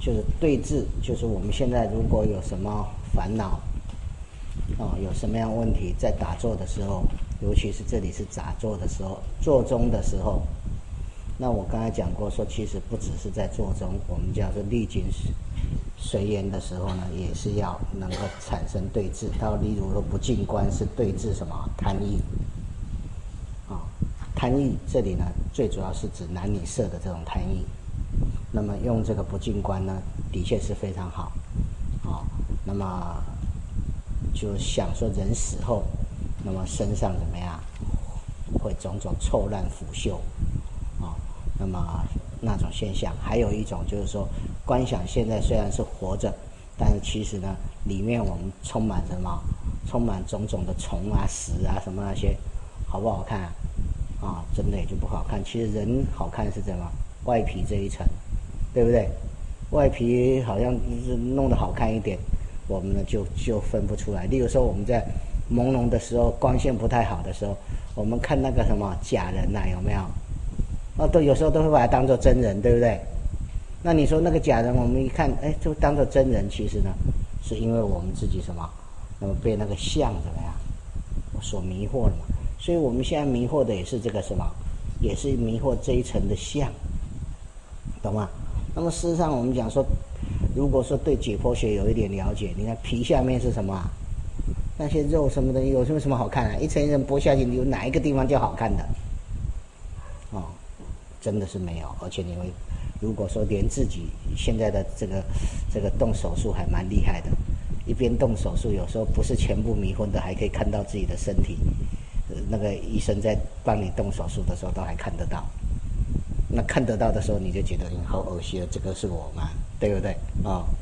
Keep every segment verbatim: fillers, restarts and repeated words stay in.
就是对治，就是我们现在如果有什么烦恼，哦，有什么样问题，在打坐的时候，尤其是这里是打坐的时候，坐中的时候，那我刚才讲过说，其实不只是在坐中，我们叫做历经随缘的时候呢，也是要能够产生对治。到例如说不净观是对治什么贪欲，啊、哦，贪欲这里呢，最主要是指男女色的这种贪欲。那么用这个不净观呢，的确是非常好，啊、哦，那么就想说人死后，那么身上怎么样，会种种臭烂腐朽，啊、哦，那么那种现象。还有一种就是说，观想现在虽然是活着，但是其实呢，里面我们充满什么？充满种种的虫啊、屎啊什么那些，好不好看啊？啊、哦，真的也就不好看。其实人好看是怎么？外皮这一层，对不对？外皮好像是弄得好看一点，我们呢就就分不出来。例如说我们在朦胧的时候，光线不太好的时候，我们看那个什么假人呐、啊，有没有？哦，都有时候都会把它当作真人，对不对？那你说那个假人，我们一看，哎，就当作真人，其实呢，是因为我们自己什么，那么被那个相怎么样，所迷惑了嘛。所以我们现在迷惑的也是这个什么，也是迷惑这一层的相。懂吗？那么事实上我们讲说，如果说对解剖学有一点了解，你看皮下面是什么啊？那些肉什么的有什么什么好看啊？一层一层剥下去，有哪一个地方叫好看的？哦，真的是没有。而且你会，如果说连自己现在的这个这个动手术还蛮厉害的，一边动手术，有时候不是全部迷昏的，还可以看到自己的身体。呃、那个医生在帮你动手术的时候，都还看得到。那看得到的时候，你就觉得你好恶心了，这个是我嘛，对不对啊、哦？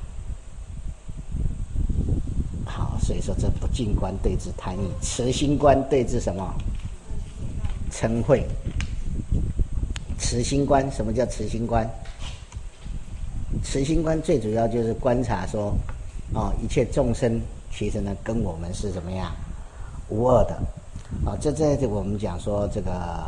好，所以说这不净观对治贪欲，慈心观对治什么？嗔恚。慈心观，什么叫慈心观？慈心观最主要就是观察说，哦，一切众生其实呢跟我们是怎么样无二的。啊、哦，这在这我们讲说这个。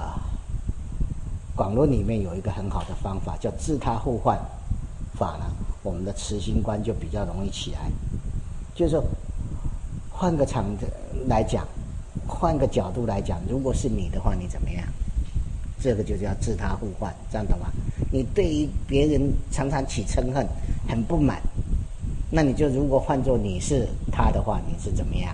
广论里面有一个很好的方法，叫自他互换法呢，我们的慈心观就比较容易起来。就是说，换个场来讲，换个角度来讲，如果是你的话，你怎么样？这个就叫自他互换，这样懂吗？你对于别人常常起嗔恨，很不满，那你就如果换作你是他的话，你是怎么样？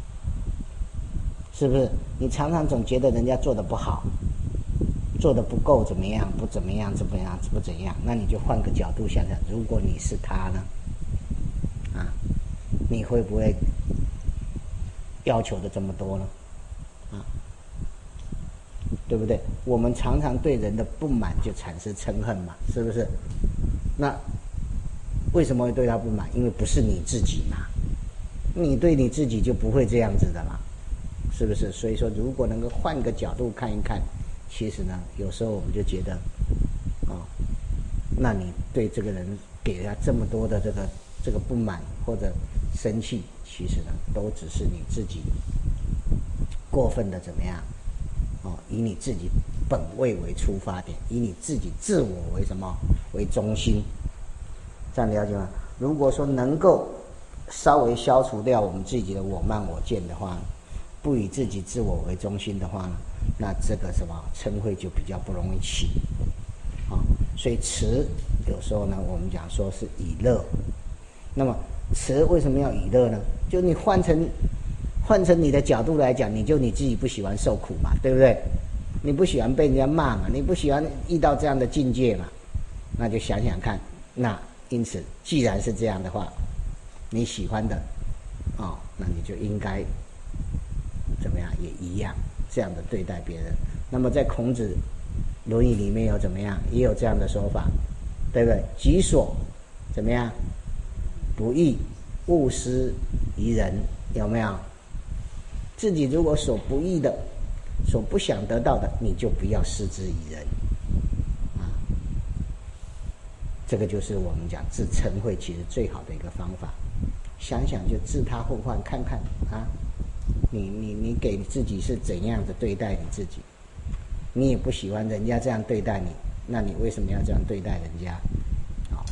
是不是？你常常总觉得人家做得不好。做得不够怎么样？不怎么样？怎么样？不怎样？那你就换个角度想想，如果你是他呢？啊，你会不会要求的这么多呢？啊，对不对？我们常常对人的不满就产生嗔恨嘛，是不是？那为什么会对他不满？因为不是你自己嘛，你对你自己就不会这样子的嘛，是不是？所以说，如果能够换个角度看一看。其实呢，有时候我们就觉得，哦，那你对这个人给他这么多的这个这个不满或者生气，其实呢，都只是你自己过分的怎么样？哦，以你自己本位为出发点，以你自己自我为什么为中心？这样了解吗？如果说能够稍微消除掉我们自己的我慢我见的话，不以自己自我为中心的话呢？那这个什么嗔恚就比较不容易起，啊、哦，所以慈有时候呢，我们讲说是以乐。那么慈为什么要以乐呢？就你换成换成你的角度来讲，你就你自己不喜欢受苦嘛，对不对？你不喜欢被人家骂嘛，你不喜欢遇到这样的境界嘛，那就想想看。那因此，既然是这样的话，你喜欢的，哦，那你就应该怎么样也一样。这样的对待别人。那么在孔子《论语》里面有怎么样，也有这样的说法，对不对？己所怎么样不欲，勿施于人，有没有？自己如果所不欲的，所不想得到的，你就不要施之于人啊。这个就是我们讲治嗔恚其实最好的一个方法。想想就自他互换，看看啊。你你你给自己是怎样的对待你自己？你也不喜欢人家这样对待你，那你为什么要这样对待人家？好，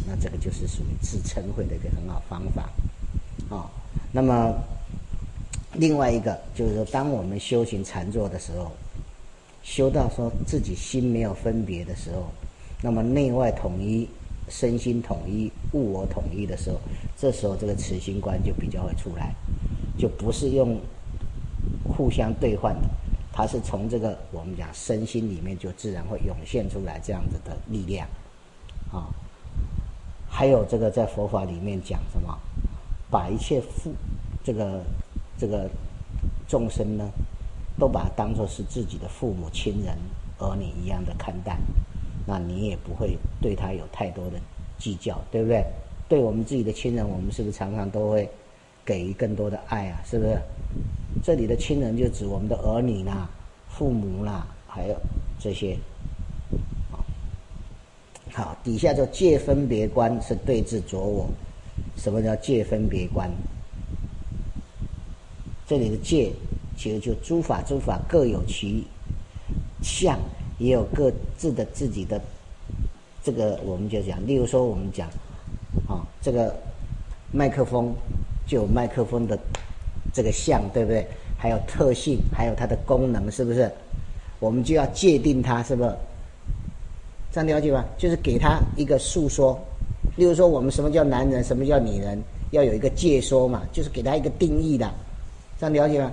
那这个就是属于自嗔恚的一个很好方法啊、哦。那么另外一个就是说，当我们修行禅坐的时候，修到说自己心没有分别的时候，那么内外统一，身心统一，物我统一的时候，这时候这个慈心观就比较会出来，就不是用互相兑换的，它是从这个我们讲身心里面就自然会涌现出来这样子的力量啊。还有这个在佛法里面讲什么，把一切父这个这个众生呢，都把它当作是自己的父母亲人儿女一样的看待，那你也不会对他有太多的计较，对不对？对我们自己的亲人，我们是不是常常都会给予更多的爱啊？是不是？这里的亲人就指我们的儿女啦、父母啦，还有这些。好，底下就界分别观是对治着我。什么叫界分别观？这里的界其实就诸法，诸法各有其相，也有各自的自己的这个，我们就讲，例如说我们讲啊、哦，这个麦克风就有麦克风的这个相，对不对？还有特性，还有它的功能，是不是？我们就要界定它，是不是？这样了解吧？就是给他一个述说，例如说我们什么叫男人，什么叫女人，要有一个界说嘛，就是给他一个定义的，这样了解吗？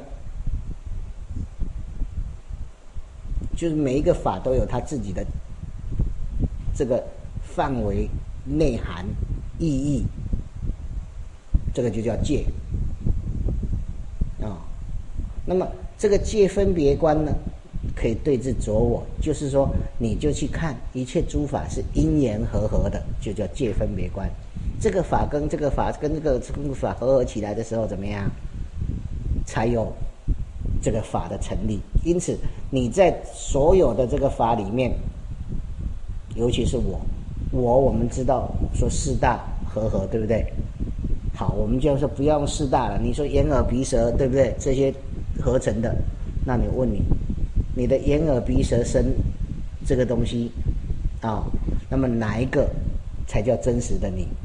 就是每一个法都有他自己的这个范围、内涵、意义，这个就叫界啊、哦。那么这个界分别观呢，可以对治着我，就是说你就去看一切诸法是因缘和合的，就叫界分别观。这个法跟这个法跟这个这个法和合起来的时候怎么样，才有这个法的成立。因此你在所有的这个法里面，尤其是我我我们知道说四大和合，对不对？好，我们就说不要用四大了，你说眼耳鼻舌，对不对？这些合成的，那你问你你的眼耳鼻舌身这个东西啊、哦，那么哪一个才叫真实的你？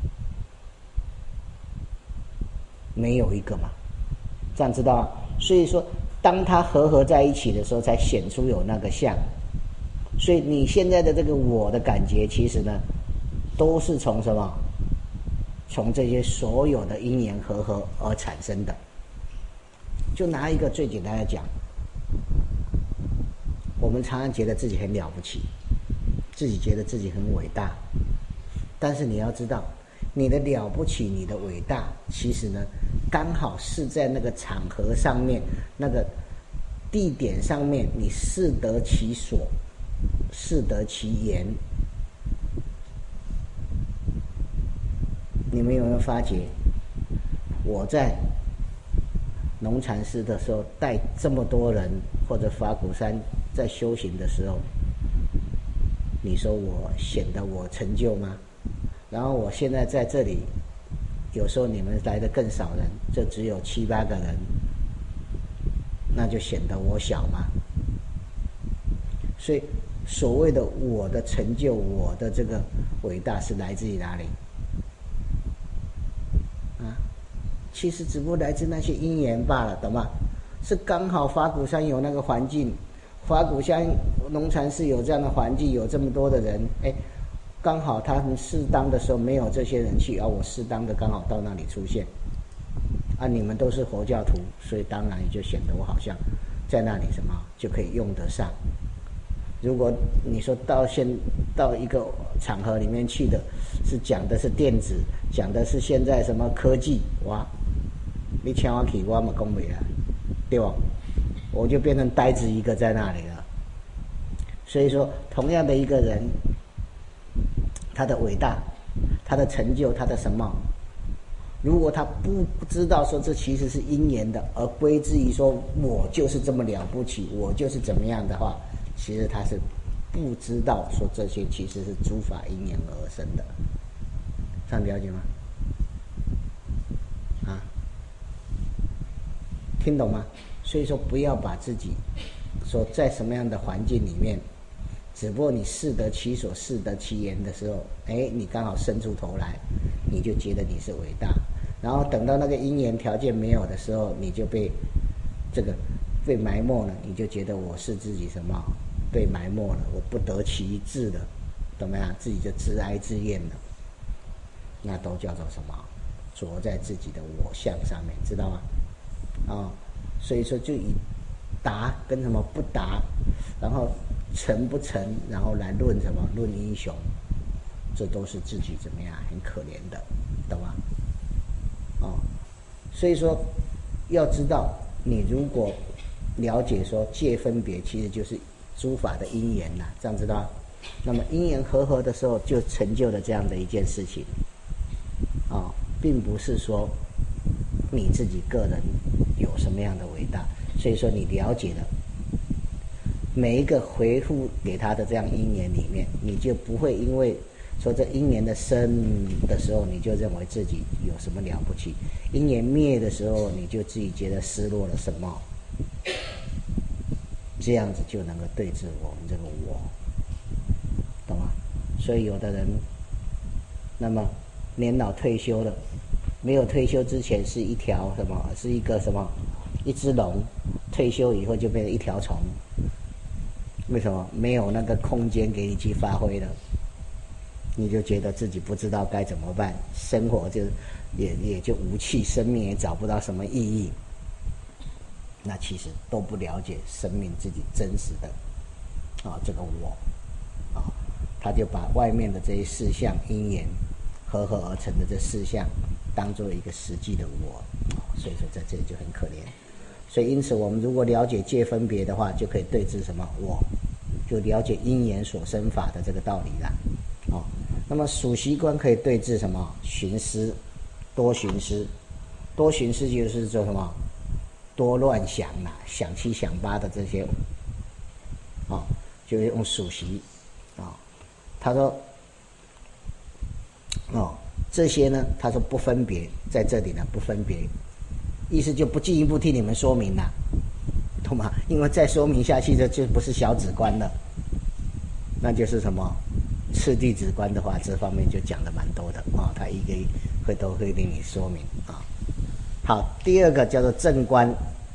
没有一个嘛，这样知道吗？所以说当它合合在一起的时候，才显出有那个相。所以你现在的这个我的感觉，其实呢都是从什么？从这些所有的因缘和合而产生的。就拿一个最简单的讲，我们常常觉得自己很了不起，自己觉得自己很伟大，但是你要知道，你的了不起，你的伟大，其实呢刚好是在那个场合上面，那个地点上面，你适得其所，适得其言。你们有没有发觉，我在农禅师的时候带这么多人，或者法鼓山在修行的时候，你说我显得我成就吗？然后我现在在这里，有时候你们来的更少人，就只有七八个人，那就显得我小吗？所以所谓的我的成就，我的这个伟大是来自于哪里？啊，其实只不过来自那些因缘罢了，懂吗？是刚好法鼓山有那个环境，法鼓山农禅寺有这样的环境，有这么多的人，哎，刚好他们适当的时候没有这些人去，而、啊、我适当的刚好到那里出现。啊，你们都是佛教徒，所以当然也就显得我好像在那里什么就可以用得上。如果你说到现到一个场合里面去的，是讲的是电子，讲的是现在什么科技，哇，你请我去，我嘛讲不来，对吧？我就变成呆子一个在那里了。所以说，同样的一个人，他的伟大，他的成就，他的什么？如果他不知道说这其实是因缘的，而归之于说我就是这么了不起，我就是怎么样的话，其实他是不知道说这些其实是诸法因缘而生的。这样了解吗？啊，听懂吗？所以说不要把自己说在什么样的环境里面， 只不过你适得其所适得其言的时候，哎，你刚好伸出头来，你就觉得你是伟大。然后等到那个因缘条件没有的时候，你就被这个被埋没了，你就觉得我是自己什么被埋没了，我不得其志了，怎么样？自己就自哀自怨了，那都叫做什么？着在自己的我相上面，知道吗？啊、哦，所以说就以达跟什么不达，然后成不成，然后来论什么论英雄，这都是自己怎么样很可怜的，懂吗？哦，所以说要知道，你如果了解说界分别其实就是诸法的因缘呐，这样知道？那么因缘和合的时候，就成就了这样的一件事情，啊、哦，并不是说你自己个人有什么样的伟大。所以说你了解了每一个回复给他的这样因缘里面，你就不会因为说这因缘的生的时候，你就认为自己有什么了不起；因缘灭的时候，你就自己觉得失落了什么。这样子就能够对治我们这个我，懂吗？所以有的人，那么年老退休了，没有退休之前是一条什么？是一个什么？一只龙，退休以后就变成一条虫。为什么？没有那个空间给你去发挥了，你就觉得自己不知道该怎么办，生活就也也就无趣，生命也找不到什么意义。那其实都不了解生命自己真实的啊这个我啊，他就把外面的这些事项因缘合合而成的这事项当做一个实际的我，所以说在这里就很可怜。所以因此我们如果了解界分别的话，就可以对治什么我，就了解因缘所生法的这个道理了。哦，那么属习观可以对治什么？寻思，多寻思，多寻思就是说什么？多乱想啦，想七想八的这些，哦，就是用属习，啊、哦，他说，哦，这些呢，他说不分别，在这里呢不分别，意思就不进一步替你们说明了，懂吗？因为再说明下去，这就不是小止观了，那就是什么次第止观的话，这方面就讲的蛮多的啊、哦，他一个会都会给你说明啊。好，第二个叫做正观。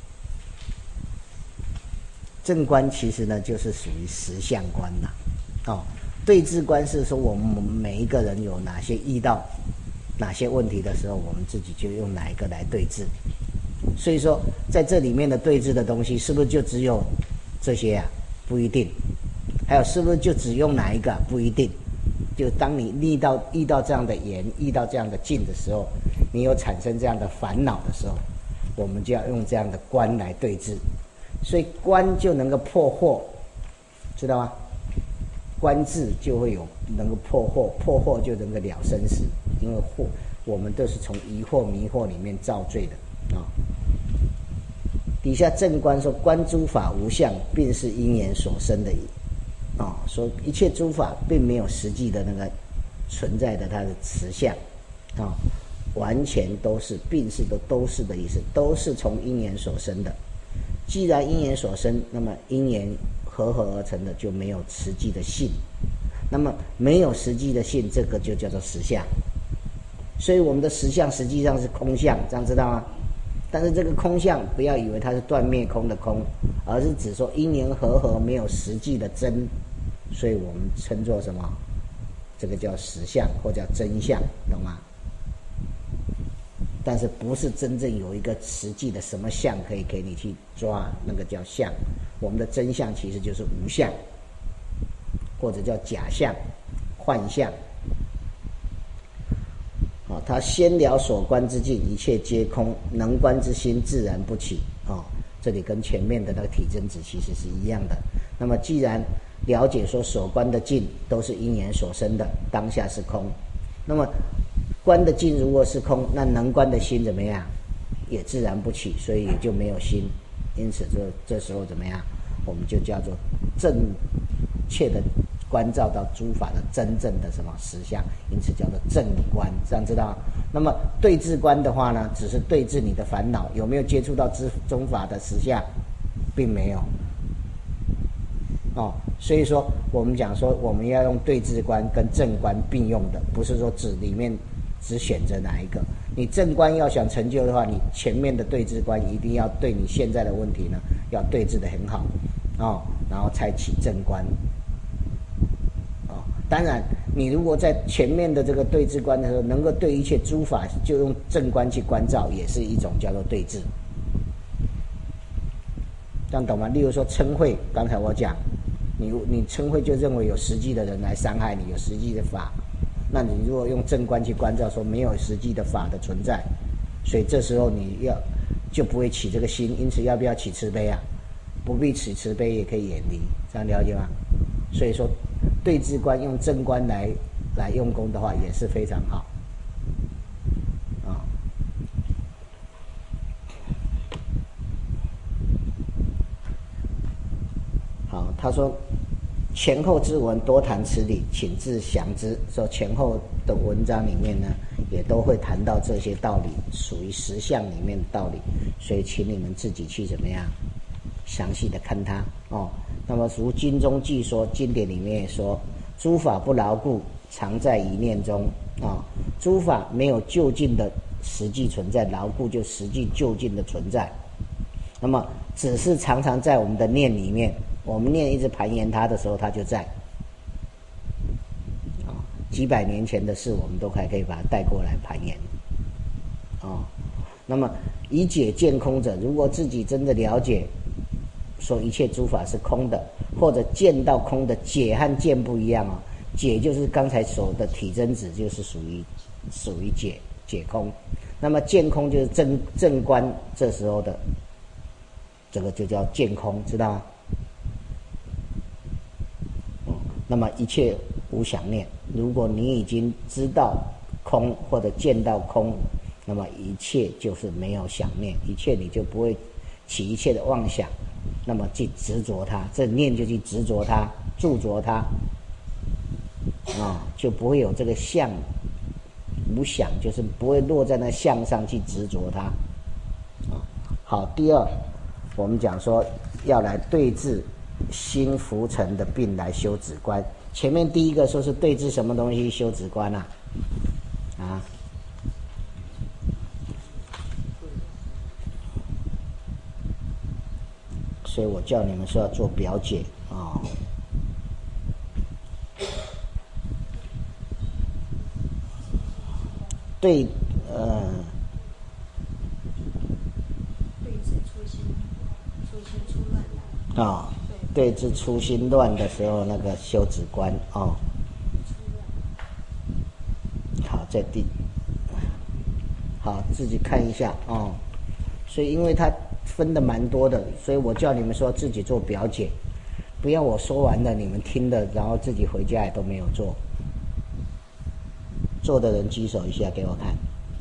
正观其实呢，就是属于实相观啦。哦，对治观是说我们每一个人有哪些遇到哪些问题的时候，我们自己就用哪一个来对治。所以说，在这里面的对治的东西，是不是就只有这些啊？不一定。还有，是不是就只用哪一个？不一定。就当你遇到遇到这样的缘，遇到这样的境的时候，你有产生这样的烦恼的时候，我们就要用这样的观来对治。所以观就能够破惑，知道吗？观智就会有能够破惑，破惑就能够了生死。因为惑，我们都是从疑惑迷惑里面造罪的啊、哦。底下正观说，观诸法无相，并是因缘所生的啊、哦，说一切诸法并没有实际的那个存在的它的实相啊、哦，完全都是，并是都都是的意思，都是从因缘所生的。既然因缘所生，那么因缘合合而成的就没有实际的性，那么没有实际的性，这个就叫做实相。所以我们的实相实际上是空相，这样知道吗？但是这个空相不要以为它是断灭空的空，而是指说因缘合合没有实际的真，所以我们称作什么？这个叫实相或叫真相，懂吗？但是不是真正有一个实际的什么相可以给你去抓，那个叫相。我们的真相其实就是无相，或者叫假相、幻相。哦，他先了所观之境，一切皆空，能观之心自然不起。哦，这里跟前面的那个体真子其实是一样的。那么既然了解说所观的境都是因缘所生的，当下是空，那么观的境如果是空，那能观的心怎么样？也自然不起，所以也就没有心。因此这这时候怎么样？我们就叫做正确的关照到诸法的真正的什么实相，因此叫做正观，这样知道？那么对治观的话呢，只是对治你的烦恼，有没有接触到诸法的实相？并没有。 哦，所以说我们讲说我们要用对治观跟正观并用的，不是说只里面只选择哪一个。你正观要想成就的话，你前面的对治观一定要对你现在的问题呢要对治的很好哦，然后才起正观。哦，当然你如果在前面的这个对治观的时候，能够对一切诸法就用正观去关照，也是一种叫做对治。这样懂吗？例如说嗔恚，刚才我讲，你你嗔恚就认为有实际的人来伤害你，有实际的法，那你如果用正观去关照，说没有实际的法的存在，所以这时候你要就不会起这个心，因此要不要起慈悲啊？不必起慈悲也可以远离，这样了解吗？所以说对治观用正观来来用功的话也是非常好。他说前后之文多谈此理，请自详之。说前后的文章里面呢也都会谈到这些道理，属于实相里面的道理，所以请你们自己去怎么样详细的看它哦。那么如经中记说，经典里面也说，诸法不牢固，常在一念中啊、哦。诸法没有就近的实际存在，牢固就实际就近的存在，那么只是常常在我们的念里面，我们念一直盘延它的时候，它就在。哦，几百年前的事，我们都还可以把它带过来盘延。哦，那么以解见空者，如果自己真的了解，说一切诸法是空的，或者见到空的，解和见不一样哦。解就是刚才说的体真子，就是属于属于解解空。那么见空就是正正观，这时候的这个就叫见空，知道吗？嗯，那么一切无想念。如果你已经知道空或者见到空，那么一切就是没有想念，一切你就不会起一切的妄想，那么去执着它，这念就去执着它，著着它，啊、哦，就不会有这个相。无想就是不会落在那相上去执着它。好，第二，我们讲说要来对治心浮沉的病来修止观。前面第一个说是对治什么东西修止观啊？啊？所以我叫你们说要做表解啊。哦，对，呃，对治初心，初心出乱的啊，对治初心乱的时候，那个修止观哦。好，在第，好自己看一下哦。所以，因为它分的蛮多的，所以我叫你们说自己做表解，不要我说完了你们听的，然后自己回家也都没有做。做的人举手一下给我看。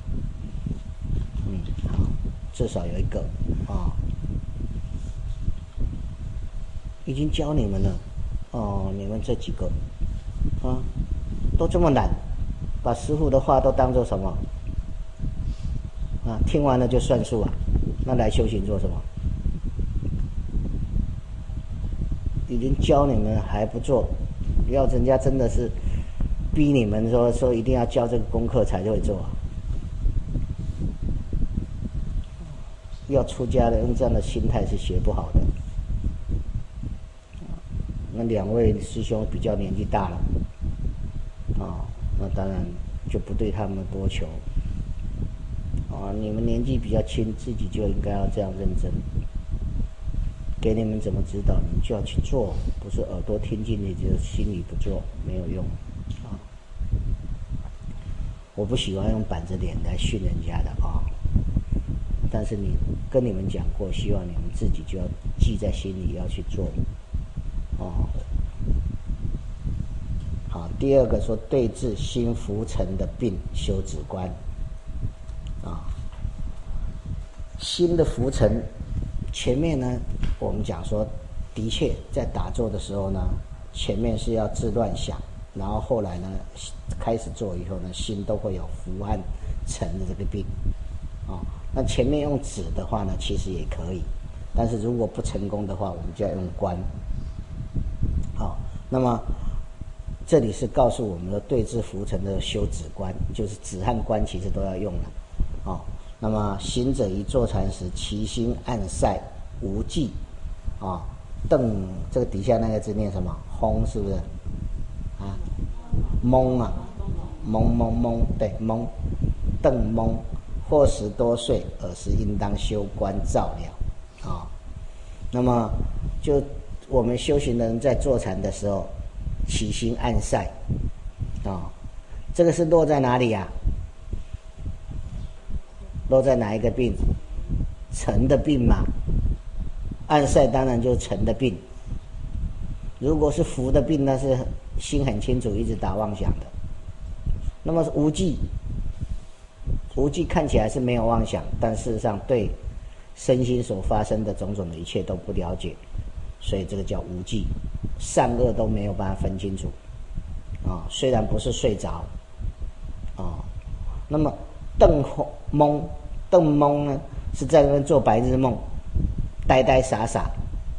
嗯，好，至少有一个哦。已经教你们了哦，你们这几个啊，都这么懒，把师父的话都当作什么啊？听完了就算数啊？那来修行做什么？已经教你们还不做，要人家真的是逼你们说说一定要交这个功课才会做，要出家的用这样的心态是学不好的。那两位师兄比较年纪大了，啊、哦，那当然就不对他们多求。啊、哦，你们年纪比较轻，自己就应该要这样认真。给你们怎么指导，你们就要去做，不是耳朵听进去就心里不做，没有用。啊，我不喜欢用板着脸来训人家的啊、哦，但是你跟你们讲过，希望你们自己就要记在心里，要去做。哦，好，第二个说对治心浮沉的病修止观。啊，心的浮沉，前面呢，我们讲说，的确在打坐的时候呢，前面是要自乱想，然后后来呢，开始做以后呢，心都会有浮和沉的这个病。啊，那前面用止的话呢，其实也可以，但是如果不成功的话，我们就要用观。 那么这里是告诉我们的对治浮沉的修止观，就是止和观其实都要用的哦。那么行者于坐禅时，其心暗塞无记啊。瞪这个底下那个字念什么？轰是不是？啊，蒙啊，蒙蒙蒙，对，蒙，瞪蒙，或时多睡，尔时应当修观照了啊。那么就我们修行的人在坐禅的时候，起心暗塞啊，这个是落在哪里啊？落在哪一个病？尘的病嘛。暗塞当然就是尘的病。如果是浮的病，那是心很清楚，一直打妄想的。那么无记，无记看起来是没有妄想，但事实上对身心所发生的种种的一切都不了解，所以这个叫无记，善恶都没有办法分清楚啊。虽然不是睡着啊，那么瞪蒙，瞪蒙呢是在那边做白日梦，呆呆傻傻，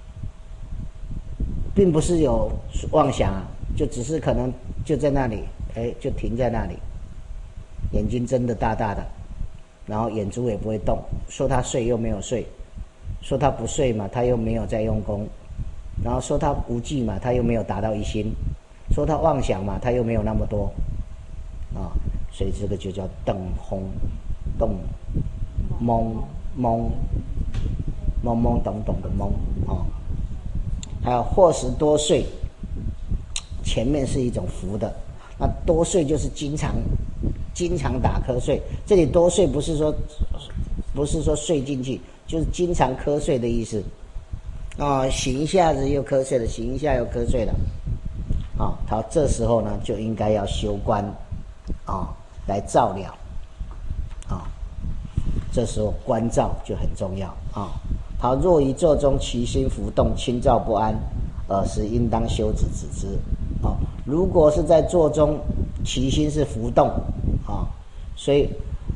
并不是有妄想啊，就只是可能就在那里，哎，就停在那里，眼睛睁得大大的，然后眼珠也不会动。说他睡又没有睡，说他不睡嘛，他又没有在用功，然后说他无记嘛，他又没有达到一心，说他妄想嘛，他又没有那么多啊，所以这个就叫瞪轰动懵懵懵懵懂懂的懵啊。还有或时多睡，前面是一种浮的，那多睡就是经常经常打瞌睡。这里多睡不是说不是说睡进去，就是经常瞌睡的意思啊、哦，醒一下子又瞌睡了，醒一下又瞌睡了啊、哦。好，这时候呢就应该要修观啊、哦，来照了啊、哦。这时候观照就很重要啊。哦好，若于坐中其心浮动，轻躁不安，尔时应当修止止之。哦，如果是在坐中，其心是浮动啊、哦，所以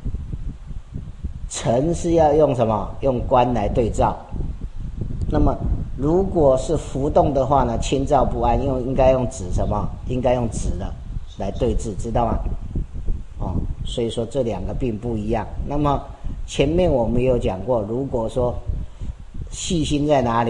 沉是要用什么？用观来对照。那么如果是浮动的话呢，轻躁不安，用应该用止什么？应该用止的来对治，知道吗？哦，所以说这两个并不一样。那么前面我们有讲过，如果说细心在哪里？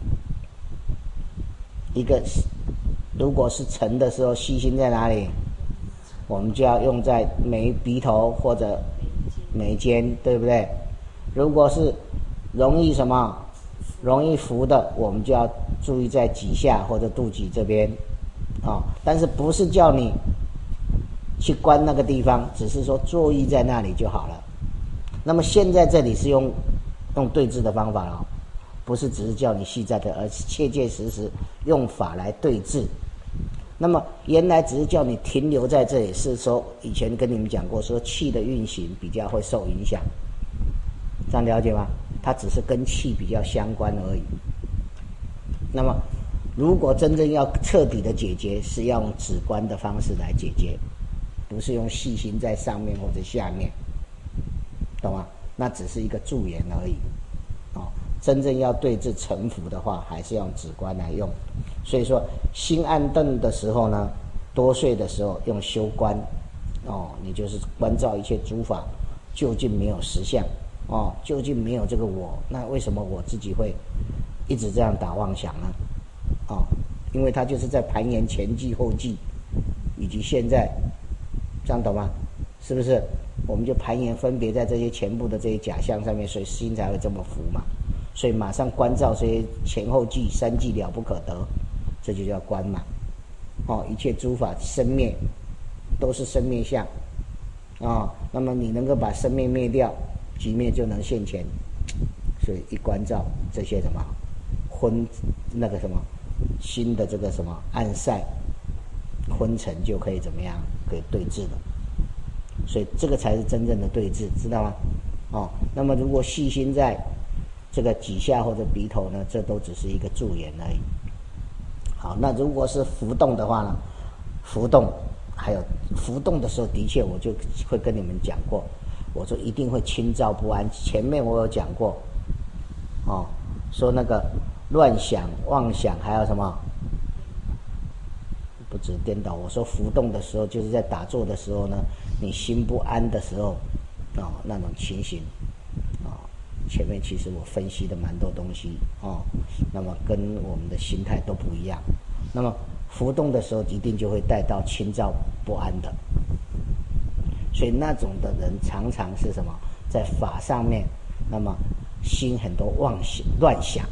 一个如果是沉的时候，细心在哪里？我们就要用在眉鼻头或者眉间，对不对？如果是容易什么容易浮的，我们就要注意在脊下或者肚脐这边啊、哦。但是不是叫你去观那个地方，只是说注意在那里就好了。那么现在这里是用用对治的方法了。不是只是叫你细在的，而是切切实实用法来对治。那么原来只是叫你停留在这里，是说以前跟你们讲过，说气的运行比较会受影响，这样了解吗？它只是跟气比较相关而已。那么如果真正要彻底的解决，是要用止观的方式来解决，不是用细心在上面或者下面，懂吗？那只是一个助言而已。哦，真正要对治沉浮的话，还是用止观来用。所以说，心暗顿的时候呢，多睡的时候用修观，哦，你就是观照一切诸法，究竟没有实相，哦，究竟没有这个我，那为什么我自己会一直这样打妄想呢？哦，因为它就是在盘延前际、后际，以及现在，这样懂吗？是不是？我们就盘延分别在这些前部的这些假象上面，所以心才会这么浮嘛。所以马上观照这些前后际、三际了不可得，这就叫观嘛。哦，一切诸法生灭都是生灭相啊、哦。那么你能够把生灭灭掉，即灭就能现前。所以一观照这些什么昏那个什么心的这个什么暗塞昏沉，就可以怎么样？可以对治了。所以这个才是真正的对治，知道吗？哦，那么如果细心在这个脊下或者鼻头呢，这都只是一个助言而已。好，那如果是浮动的话呢，浮动还有浮动的时候，的确我就会跟你们讲过，我说一定会轻躁不安。前面我有讲过，哦，说那个乱想、妄想，还有什么不止颠倒。我说浮动的时候，就是在打坐的时候呢，你心不安的时候，哦，那种情形，哦，前面其实我分析的蛮多东西哦，那么跟我们的心态都不一样。那么浮动的时候，一定就会带到清躁不安的。所以那种的人常常是什么，在法上面，那么心很多妄想乱想，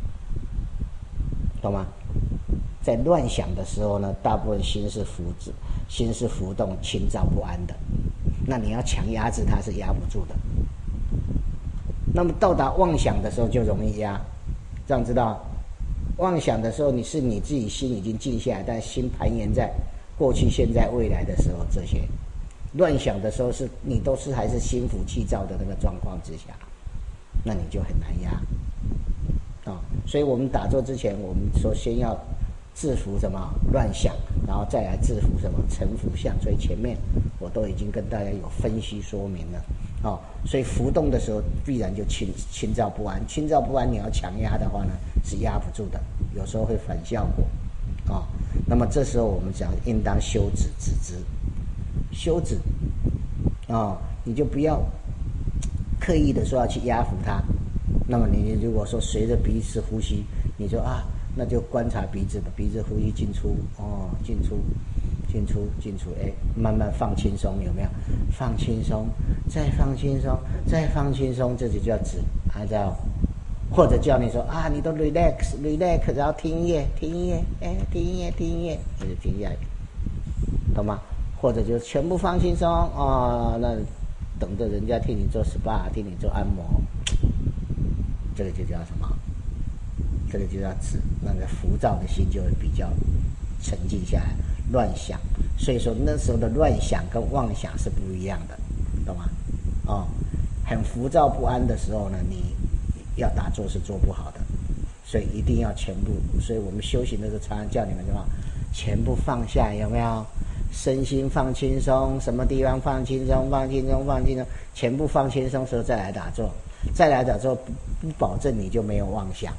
懂吗？在乱想的时候呢，大部分心是浮滞，心是浮动、清躁不安的。那你要强压制它是压不住的。那么到达妄想的时候就容易压，这样知道？妄想的时候，你是你自己心已经静下来，但心盘延在过去、现在、未来的时候，这些乱想的时候是你都是还是心浮气躁的那个状况之下，那你就很难压啊、哦。所以我们打坐之前，我们说先要制服什么乱想，然后再来制服什么沉浮相。所以前面我都已经跟大家有分析说明了哦。所以浮动的时候必然就清清躁不安，清躁不安你要强压的话呢是压不住的，有时候会反效果啊、哦。那么这时候我们讲应当修止止之，修止啊、哦，你就不要刻意的说要去压服它。那么你如果说随着鼻子呼吸，你说啊，那就观察鼻子，鼻子呼吸进出，哦，进出，进出，进出，哎，慢慢放轻松，有没有？放轻松，再放轻松，再放轻松，这就叫止，按照，或者叫你说啊，你都 relax relax， 然后听音乐，听音乐，哎，听音乐，听音乐，那就停下来，懂吗？或者就全部放轻松，哦，那等着人家替你做 S P A， 替你做按摩，这个就叫什么？这个就叫止，那个浮躁的心就会比较沉静下来，乱想。所以说那时候的乱想跟妄想是不一样的，懂吗？哦，很浮躁不安的时候呢，你要打坐是做不好的，所以一定要全部。所以我们修行的时候常常叫你们什么，全部放下，有没有？身心放轻松，什么地方放轻松，放轻松，放轻松，全部放轻松的时候再来打坐，再来打坐不不保证你就没有妄想。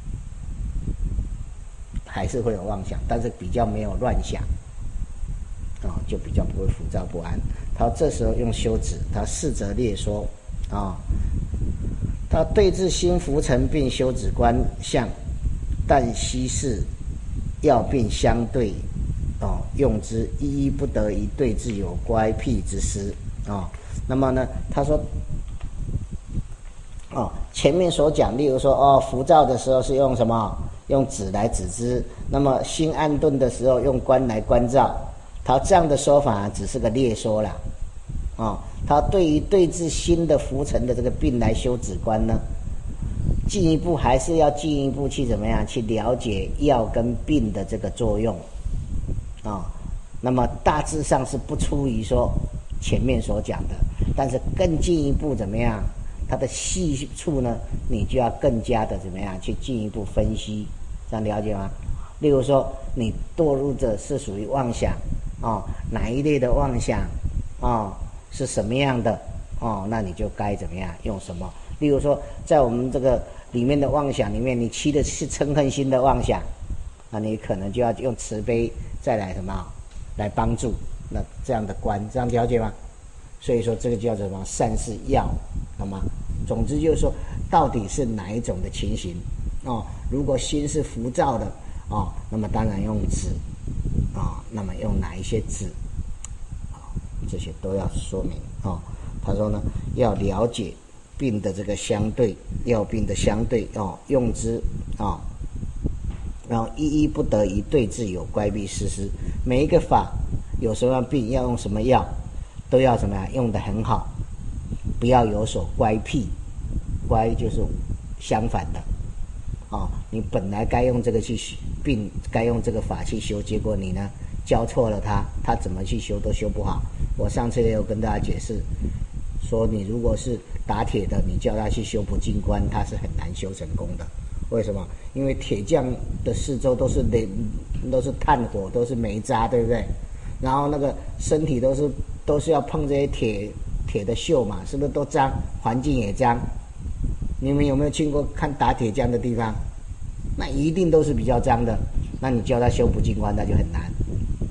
还是会有妄想，但是比较没有乱想啊、哦，就比较不会浮躁不安。他这时候用修止，他四则列说啊、哦，他对治心浮沉并修止观相，但悉是要并相对哦，用之一一不得以对治有乖僻之失啊、哦。那么呢，他说哦，前面所讲，例如说哦，浮躁的时候是用什么？用止来止之，那么心安顿的时候用观来观照，他这样的说法只是个列说啦，哦，他对于对治心的浮沉的这个病来修止观呢，进一步还是要进一步去怎么样去了解药跟病的这个作用，啊、哦，那么大致上是不出于说前面所讲的，但是更进一步怎么样？它的细处呢，你就要更加的怎么样去进一步分析，这样了解吗？例如说，你堕入的是属于妄想，哦，哪一类的妄想，哦，是什么样的，哦，那你就该怎么样用什么？例如说，在我们这个里面的妄想里面，你起的是嗔恨心的妄想，那你可能就要用慈悲再来什么来帮助，那这样的观，这样了解吗？所以说这个叫做什么善是药，好吗？总之就是说，到底是哪一种的情形哦？如果心是浮躁的哦，那么当然用止啊、哦，那么用哪一些止啊、哦？这些都要说明哦。他说呢，要了解病的这个相对，药病的相对哦，用之啊、哦，然后一一不得以对治有乖僻失失，每一个法有什么病要用什么药。都要怎么样用得很好，不要有所乖僻，乖就是相反的哦。你本来该用这个去病，该用这个法去修，结果你呢教错了他，他怎么去修都修不好。我上次也有跟大家解释，说你如果是打铁的，你叫他去修不净观，他是很难修成功的。为什么？因为铁匠的四周都是煤，都是炭火，都是煤渣，对不对？然后那个身体都是都是要碰这些铁铁的锈嘛，是不是都脏？环境也脏。你们有没有去过看打铁匠的地方？那一定都是比较脏的。那你叫他修不净观，那就很难。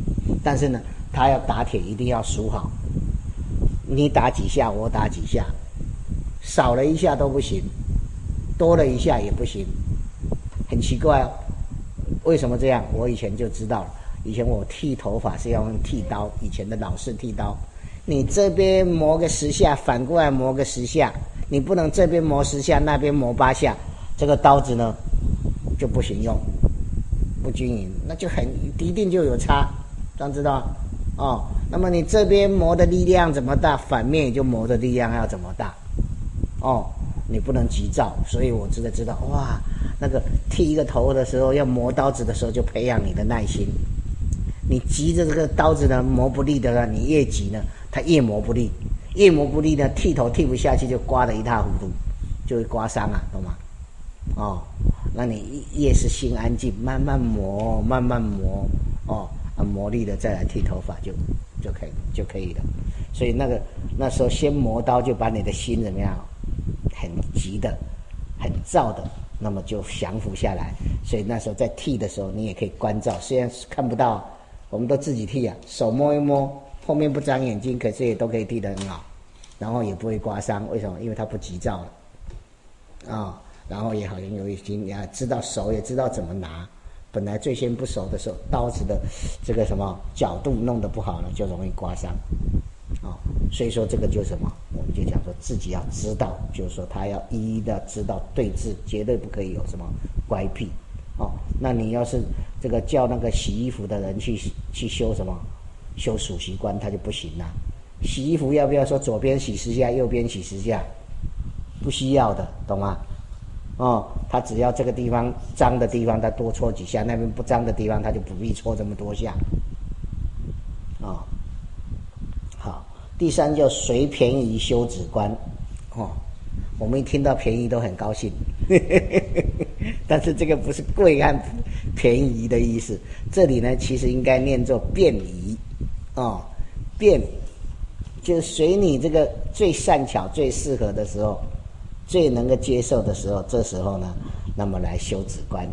但是呢，他要打铁一定要数好，你打几下，我打几下，少了一下都不行，多了一下也不行，很奇怪哦。为什么这样？我以前就知道了。以前我剃头发是要用剃刀，以前的老式剃刀，你这边磨个十下，反过来磨个十下，你不能这边磨十下，那边磨八下，这个刀子呢就不行用，不均匀，那就很一定就有差，这样知道吗？哦，那么你这边磨的力量怎么大，反面也就磨的力量要怎么大，哦，你不能急躁，所以我知道知道，哇，那个剃一个头的时候，要磨刀子的时候，就培养你的耐心。你急着这个刀子呢磨不利的呢，你越急呢，它越磨不利，越磨不利呢，剃头剃不下去，就刮得一塌糊涂，就会刮伤啊，懂吗？哦，那你越是心安静，慢慢磨，慢慢磨，哦，啊，磨利了再来剃头发就就可以就可以了。所以那个那时候先磨刀，就把你的心怎么样，很急的，很躁的，那么就降服下来。所以那时候在剃的时候，你也可以关照，虽然看不到。我们都自己剃啊，手摸一摸，后面不长眼睛，可是也都可以剃得很好，然后也不会刮伤。为什么？因为它不急躁了啊、哦，然后也好像有已经也知道手也知道怎么拿。本来最先不熟的时候，刀子的这个什么角度弄得不好了，就容易刮伤啊、哦。所以说这个就是什么，我们就讲说自己要知道，就是说他要一一的知道对治，绝对不可以有什么乖僻。哦，那你要是这个叫那个洗衣服的人去去修什么修数息观，他就不行了。洗衣服要不要说左边洗十下，右边洗十下？不需要的，懂吗？哦，他只要这个地方脏的地方，他多搓几下；那边不脏的地方，他就不必搓这么多下。哦，好，第三叫随便宜修止观。哦，我们一听到便宜都很高兴。但是这个不是贵和便宜的意思，这里呢其实应该念作便宜哦，便就随你这个最善巧、最适合的时候，最能够接受的时候，这时候呢，那么来修止观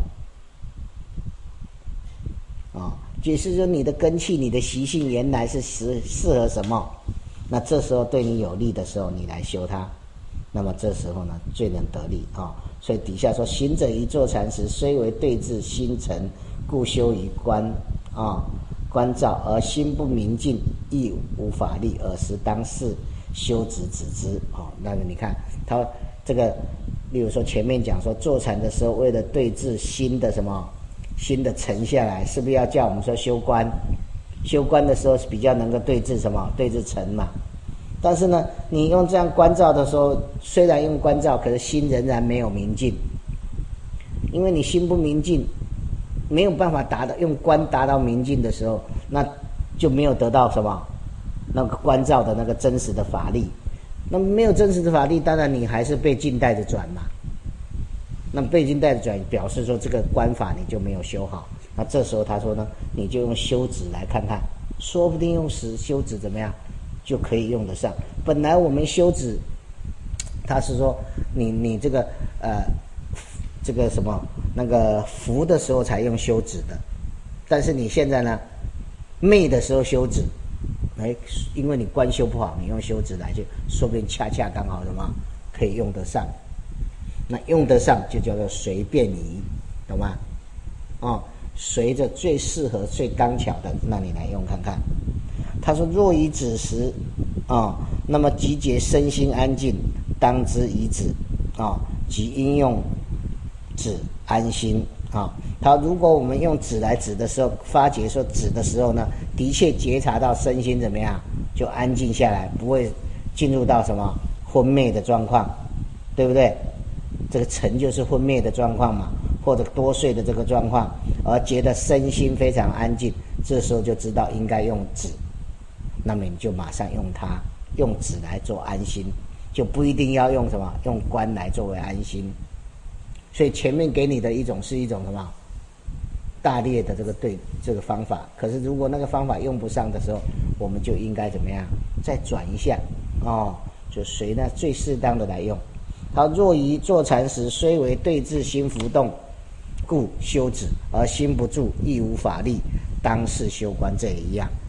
哦，就是说你的根器、你的习性原来是适适合什么，那这时候对你有利的时候，你来修它，那么这时候呢最能得利啊、哦。所以底下说，行者一坐禅时，虽为对治心沉，故修于观啊、哦、观照，而心不明净，亦无法力，尔时当是修止止之。哦，那个你看他这个，例如说前面讲说坐禅的时候，为了对治心的什么心的沉下来，是不是要叫我们说修观？修观的时候是比较能够对治什么？对治沉嘛。但是呢，你用这样观照的时候，虽然用观照，可是心仍然没有明净，因为你心不明净，没有办法达到用观达到明净的时候，那就没有得到什么那个观照的那个真实的法力。那没有真实的法力，当然你还是被境带着转嘛。那被境带着转，表示说这个观法你就没有修好。那这时候他说呢，你就用修止来看看，说不定用时修止怎么样？就可以用得上。本来我们修止，他是说你你这个呃这个什么那个福的时候才用修止的，但是你现在呢昧的时候修止，哎，因为你观修不好，你用修止来就说不定恰恰刚好什么可以用得上。那用得上就叫做随便宜，懂吗？哦，随着最适合最刚巧的，那你来用看看。他说：“若以止时，啊、哦，那么集结身心安静，当知以止，啊、哦，即应用止安心啊、哦。他如果我们用止来止的时候，发觉说止的时候呢，的确觉察到身心怎么样，就安静下来，不会进入到什么昏昧的状况，对不对？这个沉就是昏昧的状况嘛，或者多睡的这个状况，而觉得身心非常安静，这时候就知道应该用止。”那么你就马上用它，用止来做安心，就不一定要用什么用观来作为安心。所以前面给你的一种是一种什么大略的这个对这个方法，可是如果那个方法用不上的时候，我们就应该怎么样再转一下哦，就随那最适当的来用。他若于坐禅时，虽为对治心浮动，故修止，而心不住，亦无法力，当是修观。这也一样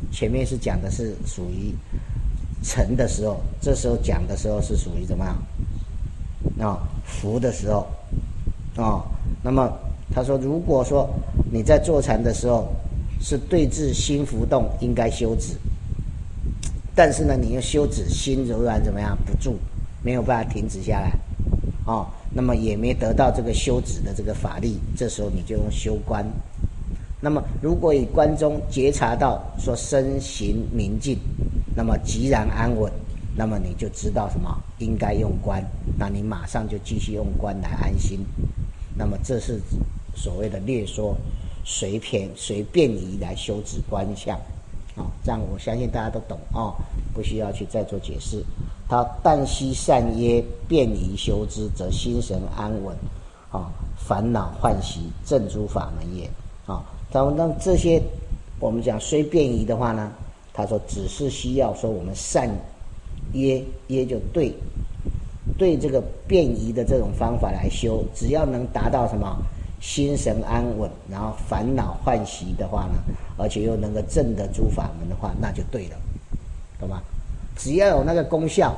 前面是讲的是属于成的时候，这时候讲的时候是属于怎么样？啊，伏的时候，啊，那么他说，如果说你在坐禅的时候是对治心浮动，应该休止，但是呢，你又休止，心仍然怎么样？不住，没有办法停止下来，哦，那么也没得到这个休止的这个法力，这时候你就用修观。那么如果以观中觉察到说身形明净，那么寂然安稳，那么你就知道什么应该用观，那你马上就继续用观来安心。那么这是所谓的略说随便随便移来修止观相，哦，这样我相信大家都懂哦，不需要去再做解释。他但悉善耶便移修之，则心神安稳，啊，烦恼唤习，正诸法门也。啊，他说那这些我们讲虽便移的话呢，他说只是需要说我们善耶耶就对对这个便移的这种方法来修，只要能达到什么心神安稳，然后烦恼唤习的话呢，而且又能够证得诸法门的话，那就对了，懂吗？只要有那个功效，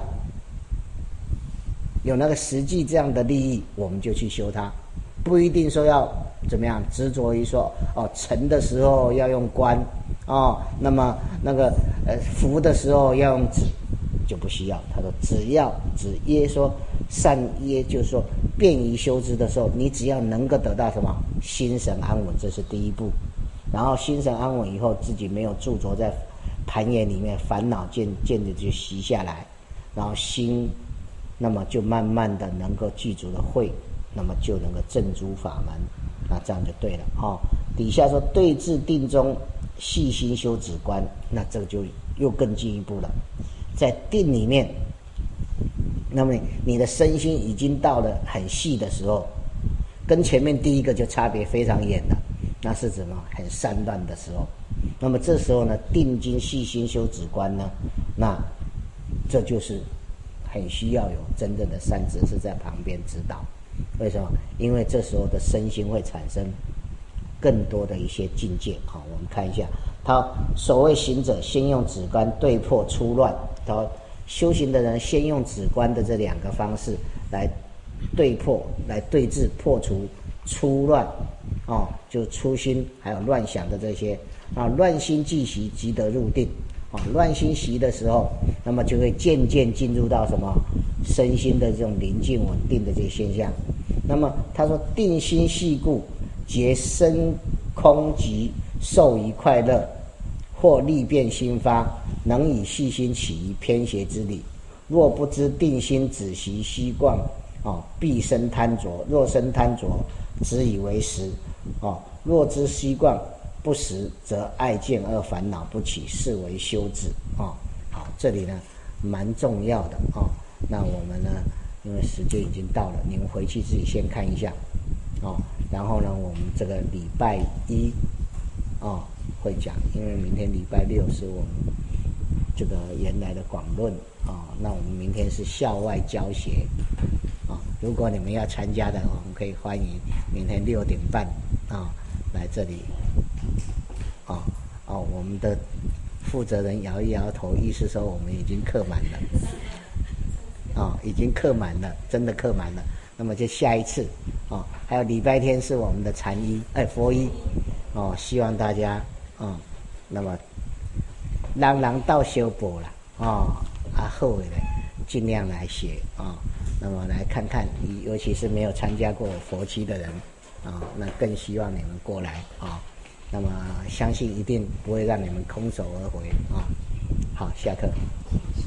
有那个实际这样的利益，我们就去修它，不一定说要怎么样执着于说哦成的时候要用观哦，那么那个呃伏的时候要用止，就不需要。他说只要只耶说善耶，就是说便于修之的时候，你只要能够得到什么心神安稳，这是第一步。然后心神安稳以后，自己没有驻着在盘眼里面，烦恼渐渐的就息下来，然后心那么就慢慢的能够具足了慧，那么就能够证诸法门，那这样就对了哦。底下说对治定中细心修止观，那这个就又更进一步了，在定里面，那么你的身心已经到了很细的时候，跟前面第一个就差别非常远了，那是什么？很散乱的时候。那么这时候呢，定睛细心修止观呢，那这就是很需要有真正的善知识在旁边指导。为什么？因为这时候的身心会产生更多的一些境界。好，我们看一下，他所谓行者先用止观对破出乱，他修行的人先用止观的这两个方式来对破，来对治破除出乱，哦，就粗心还有乱想的这些啊，乱心即习即得入定啊，乱心习的时候，那么就会渐渐进入到什么身心的这种宁静稳定的这个现象。那么他说定心细故，觉身空寂，受于快乐，或力变心发，能以细心起于偏邪之理。若不知定心止息虚妄，哦，必生贪着；若生贪着，只以为实。哦，若知虚妄不实，则爱见而烦恼不起，是为修止。哦，好，这里呢蛮重要的哦。那我们呢，因为时间已经到了，你们回去自己先看一下哦。然后呢，我们这个礼拜一哦会讲，因为明天礼拜六是我们这个原来的广论啊、哦，那我们明天是校外教学啊、哦。如果你们要参加的，我们可以欢迎明天六点半啊、哦、来这里啊哦, 哦，我们的负责人摇一摇头，意思说我们已经课满了啊、哦，已经课满了，真的课满了。那么就下一次哦，还有礼拜天是我们的禅医哎佛医哦，希望大家哦，那么人人到修补了哦，啊后悔的尽量来学啊、哦，那么来看看，尤其是没有参加过佛期的人啊、哦，那更希望你们过来啊、哦，那么相信一定不会让你们空手而回啊、哦。好，下课。